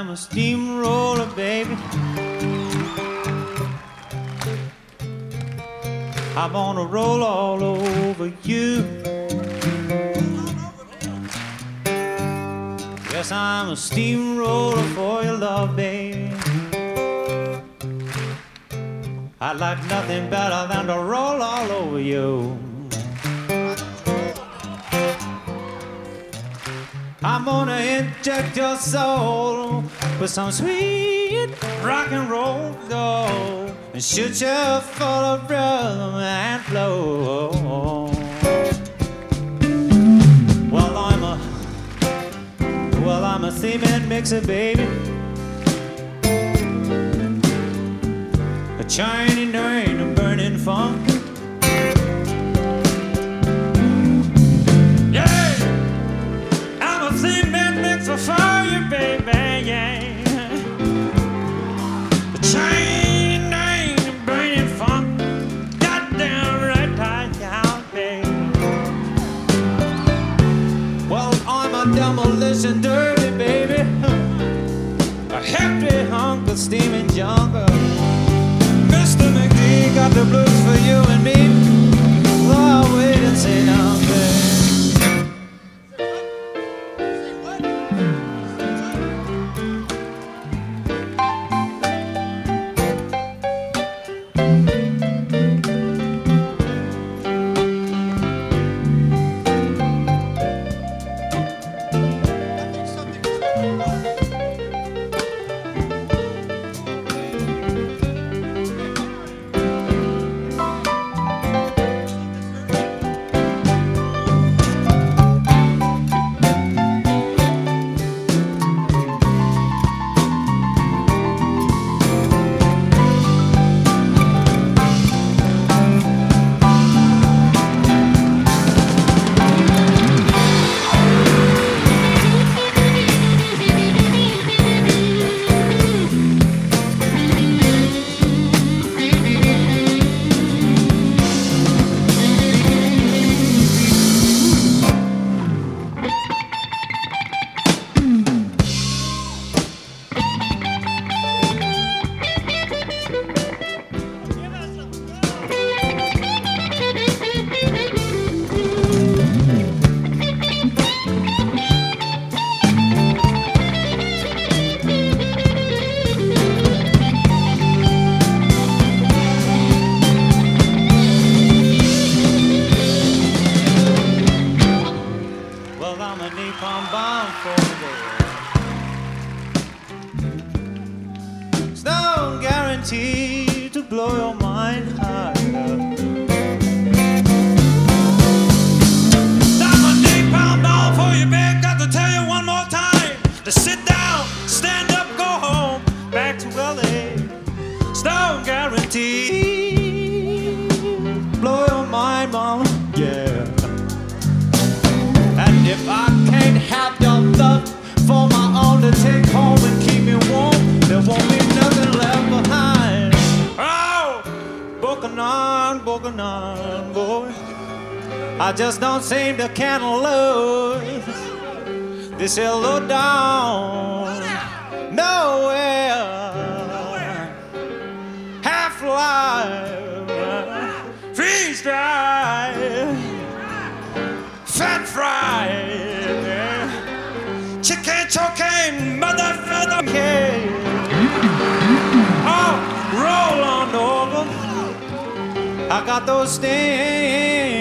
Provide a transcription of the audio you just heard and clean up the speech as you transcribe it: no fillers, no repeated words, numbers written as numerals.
I'm a steamroller, baby. I'm gonna roll all over you. Yes, I'm a steamroller for your love, baby. I'd like nothing better than to roll all over you. I'm gonna inject your soul with some sweet rock and roll gold and shoot you full of rhythm and flow. Well, I'm a cement mixer, baby. A Chinese rain, a burning funk. Yeah, I'm a cement mixer for you, baby. Yeah, a Chinese rain, a burning funk. Goddamn right, down, baby. Well, I'm a demolition derby, baby. A hefty hunk of steaming jungle. Mr. McGee got the blues for you and me. Oh, wait and sit down, baby. To blow your mind higher. I'm a napalm bomb for you, babe. Got to tell you one more time to sit down, stand up, go home, back to LA. Stone guarantee, blow your mind, mama, yeah. And if I can't have your love for my own to take home and keep me warm, there won't be nothing left behind. Bocanon, boy. I just don't seem to can lose this here low down nowhere. Half life, freeze dry, fat fried, chicken choking, motherfucker. Oh, roll on over. I got those steamroller